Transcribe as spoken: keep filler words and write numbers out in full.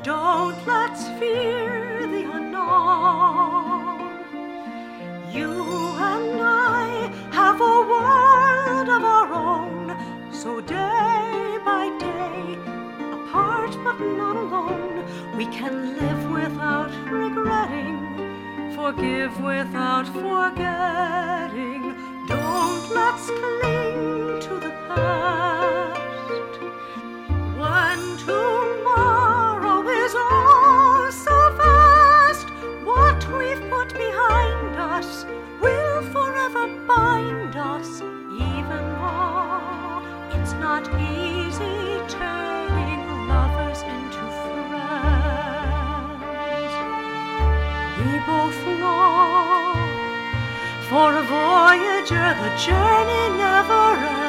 Don't let's fear the unknown. You and I have a world of our own, so day by day, apart but not alone, we can live without regretting, forgive without forgetting. Don't let's cling to the past when tomorrow is oh so fast. What we've put behind us will forever bind us, even though it's not easy turning lovers into friends. We both know, for a voyager the journey never ends.